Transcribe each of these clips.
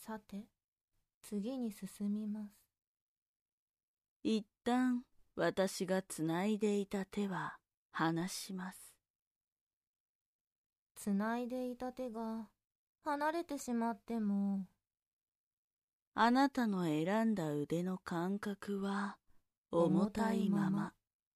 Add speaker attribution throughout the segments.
Speaker 1: さて、次に進みます。
Speaker 2: 一旦私がつないでいた手は離します。
Speaker 1: つないでいた手が離れてしまっても、
Speaker 2: あなたの選んだ腕の感覚は重たいまま。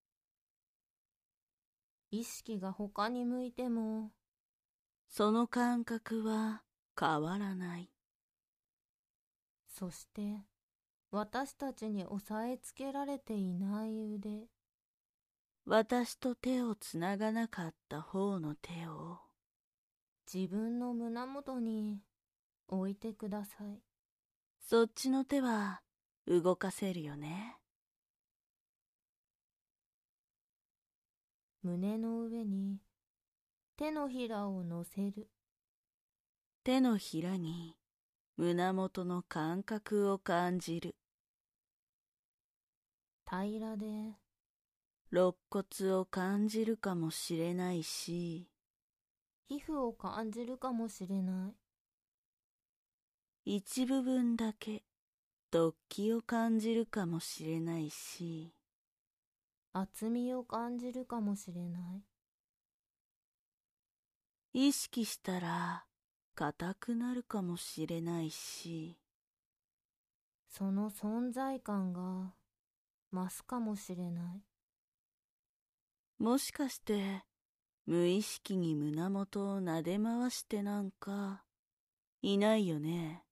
Speaker 1: 意識が他に向いても、
Speaker 2: その感覚は変わらない。
Speaker 1: そして私たちに押さえつけられていない腕、
Speaker 2: 私と手をつながなかった方の手を
Speaker 1: 自分の胸元に置いてください。
Speaker 2: そっちの手は動かせるよね。
Speaker 1: 胸の上に手のひらを乗せる。
Speaker 2: 手のひらに胸元の感覚を感じる。
Speaker 1: 平らで
Speaker 2: 肋骨を感じるかもしれないし、
Speaker 1: 皮膚を感じるかもしれない。
Speaker 2: 一部分だけ突起を感じるかもしれないし、
Speaker 1: 厚みを感じるかもしれない。
Speaker 2: 意識したら硬くなるかもしれないし、
Speaker 1: その存在感が増すかもしれない。
Speaker 2: もしかして無意識に胸元を撫で回してなんかいないよね。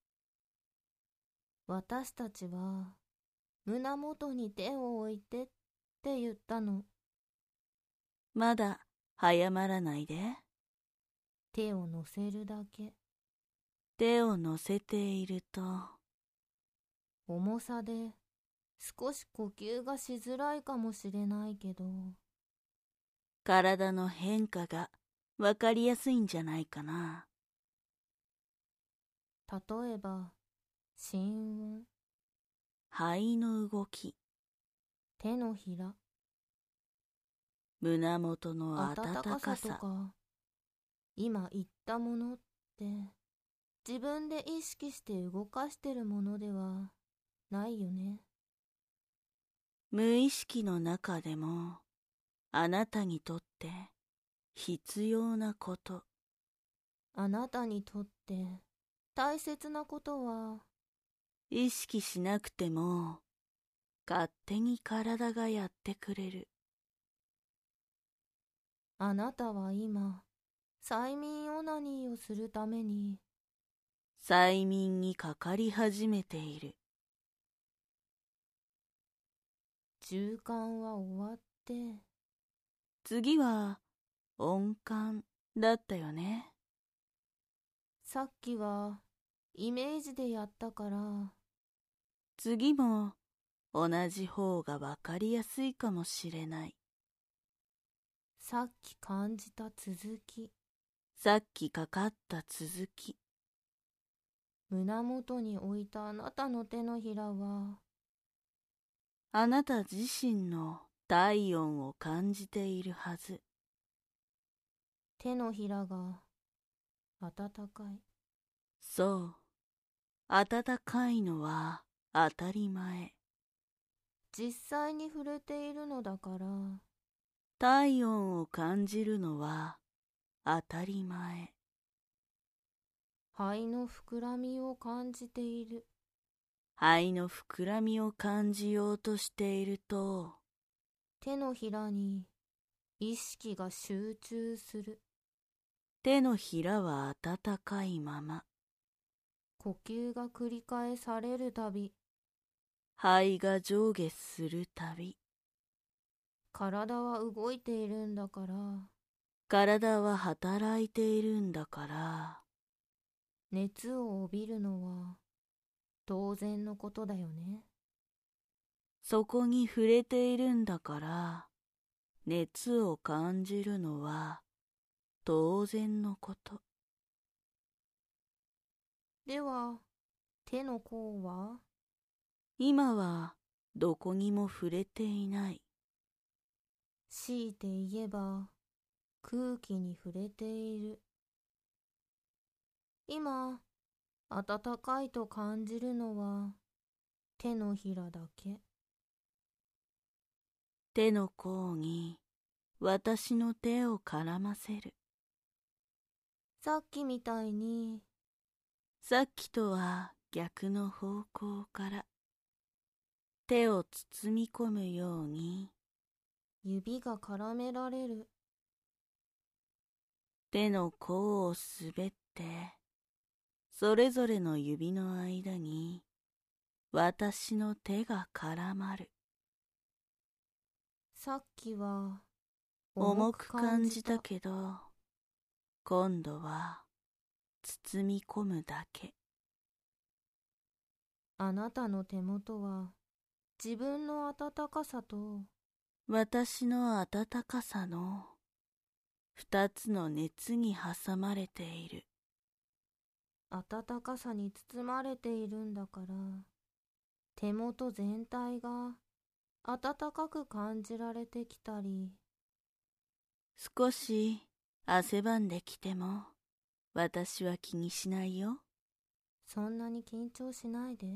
Speaker 1: 私たちは胸元に手を置いてって言ったの。
Speaker 2: まだ早まらないで。
Speaker 1: 手を乗せるだけ。
Speaker 2: 手を乗せていると、
Speaker 1: 重さで少し呼吸がしづらいかもしれないけど、
Speaker 2: 体の変化がわかりやすいんじゃないかな。
Speaker 1: 例えば心音、
Speaker 2: 肺の動き、
Speaker 1: 手のひら、
Speaker 2: 胸元の
Speaker 1: 温
Speaker 2: 温
Speaker 1: かさ
Speaker 2: かさ。
Speaker 1: とか、今言ったものって自分で意識して動かしてるものではないよね。
Speaker 2: 無意識の中でもあなたにとって必要なこと、
Speaker 1: あなたにとって大切なことは、
Speaker 2: 意識しなくても勝手に体がやってくれる。
Speaker 1: あなたは今催眠オナニーをするために
Speaker 2: 催眠にかかり始めている。
Speaker 1: 循環は終わって、
Speaker 2: 次は音感だったよね。
Speaker 1: さっきはイメージでやったから、
Speaker 2: 次も同じ方がわかりやすいかもしれない。
Speaker 1: さっき感じた続き、
Speaker 2: さっきかかった続き。
Speaker 1: 胸元に置いたあなたの手のひらは、
Speaker 2: あなた自身の体温を感じているはず。
Speaker 1: 手のひらが温かい。
Speaker 2: そう。暖かいのは当たり前。
Speaker 1: 実際に触れているのだから、
Speaker 2: 体温を感じるのは当たり前。
Speaker 1: 肺の膨らみを感じている。
Speaker 2: 肺の膨らみを感じようとしていると、
Speaker 1: 手のひらに意識が集中する。
Speaker 2: 手のひらは温かいまま。
Speaker 1: 呼吸が繰り返されるたび、
Speaker 2: 肺が上下するたび、
Speaker 1: 体は動いているんだから、
Speaker 2: 体は働いているんだから、
Speaker 1: 熱を帯びるのは当然のことだよね。
Speaker 2: そこに触れているんだから、熱を感じるのは当然のこと。
Speaker 1: では、手の甲は
Speaker 2: 今はどこにも触れていない。
Speaker 1: 強いて言えば空気に触れている。今、 暖かいと感じるのは手のひらだけ。
Speaker 2: 手の甲に私の手を絡ませる。
Speaker 1: さっきみたいに。
Speaker 2: さっきとは逆の方向から手を包み込むように
Speaker 1: 指が絡められる。
Speaker 2: 手の甲を滑ってそれぞれの指の間に私の手が絡まる。
Speaker 1: さっきは
Speaker 2: 重く感じたけど今度は包み込むだけ。
Speaker 1: あなたの手元は自分の温かさと
Speaker 2: 私の温かさの二つの熱に挟まれている。
Speaker 1: 温かさに包まれているんだから、手元全体が温かく感じられてきたり。
Speaker 2: 少し汗ばんできても私は気にしないよ。
Speaker 1: そんなに緊張しないで。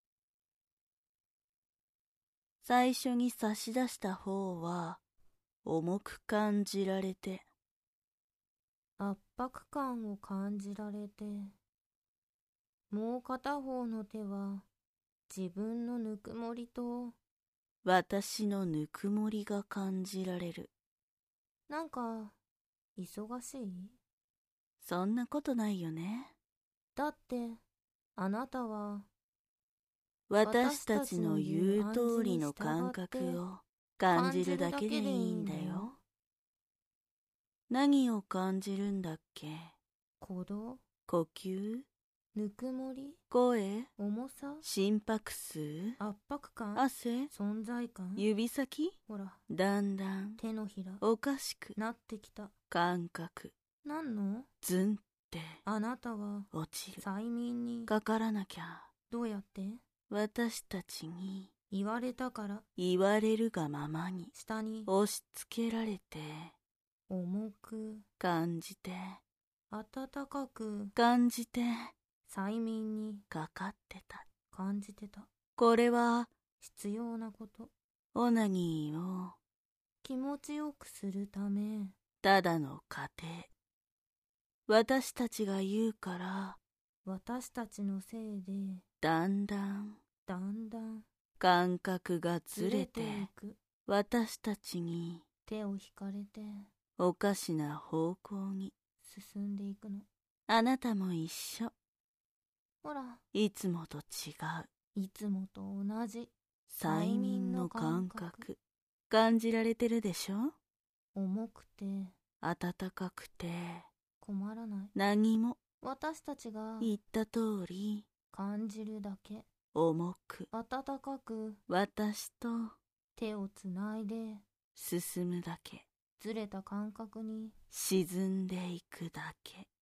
Speaker 2: 最初に差し出した方は重く感じられて
Speaker 1: 圧迫感を感じられて、もう片方の手は自分のぬくもりと
Speaker 2: 私のぬくもりが感じられる。
Speaker 1: なんか忙しい？
Speaker 2: そんなことないよね。
Speaker 1: だってあなたは
Speaker 2: 私たちの言う通りの感覚を感じるだけでいいんだよ。何を感じるんだっけ？
Speaker 1: 鼓動、
Speaker 2: 呼吸、
Speaker 1: ぬくもり、
Speaker 2: 声、
Speaker 1: 重さ、
Speaker 2: 心拍数、
Speaker 1: 圧迫感、
Speaker 2: 汗、
Speaker 1: 存在感。
Speaker 2: 指先、
Speaker 1: ほら、
Speaker 2: だんだん
Speaker 1: 手のひら
Speaker 2: おかしく
Speaker 1: なってきた。
Speaker 2: 感覚、
Speaker 1: なんの？
Speaker 2: ズンって
Speaker 1: あなたは
Speaker 2: 落ちる。
Speaker 1: 催眠に
Speaker 2: かからなきゃ。
Speaker 1: どうやって？
Speaker 2: 私たちに
Speaker 1: 言われたから。
Speaker 2: 言われるがままに
Speaker 1: 下に
Speaker 2: 押し付けられて
Speaker 1: 重く
Speaker 2: 感じて
Speaker 1: 温かく
Speaker 2: 感じて
Speaker 1: 催眠に
Speaker 2: かかってた。
Speaker 1: 感じてた。
Speaker 2: これは
Speaker 1: 必要なこと。
Speaker 2: オナニーを
Speaker 1: 気持ちよくするため。
Speaker 2: ただの過程。私たちが言うから
Speaker 1: 私たちのせいで
Speaker 2: だんだん感覚がずれて
Speaker 1: いく。
Speaker 2: 私たちに
Speaker 1: 手を引かれて
Speaker 2: おかしな方向に
Speaker 1: 進んでいくの。
Speaker 2: あなたも一緒。
Speaker 1: ほら、
Speaker 2: いつもと違う。
Speaker 1: いつもと同じ
Speaker 2: 催眠の感覚感じられてるでしょ？
Speaker 1: 重くて
Speaker 2: 暖かくて
Speaker 1: 困らない。
Speaker 2: 何も
Speaker 1: 私たちが
Speaker 2: 言った通り
Speaker 1: 感じるだけ。
Speaker 2: 重く
Speaker 1: 暖かく
Speaker 2: 私と
Speaker 1: 手をつないで
Speaker 2: 進むだけ。
Speaker 1: ずれた感覚に
Speaker 2: 沈んでいくだけ。